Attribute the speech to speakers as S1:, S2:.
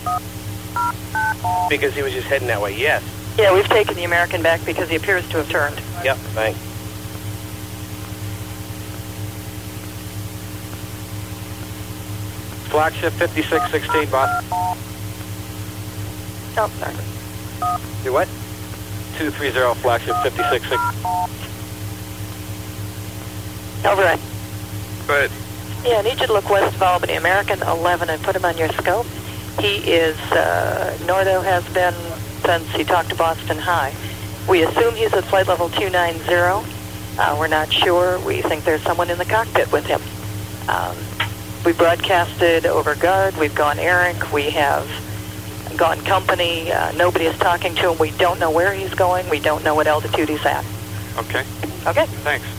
S1: Because he was just heading that way, yes.
S2: Yeah, we've taken the American back because he appears to have turned.
S1: Yep, thanks.
S3: Flagship 5616, boss.
S2: Oh, sorry.
S3: Do what? 230, flagship 5616.
S2: Override.
S3: Go ahead.
S2: Yeah, I need you to look west of Albany, American 11, and put him on your scope. He is, Nordo has been since he talked to Boston High. We assume he's at flight level 290. We're not sure. We think there's someone in the cockpit with him. We broadcasted over guard. We've gone Eric. We have gone company. Nobody is talking to him. We don't know where he's going. We don't know what altitude he's at.
S3: Okay.
S2: Okay.
S3: Thanks.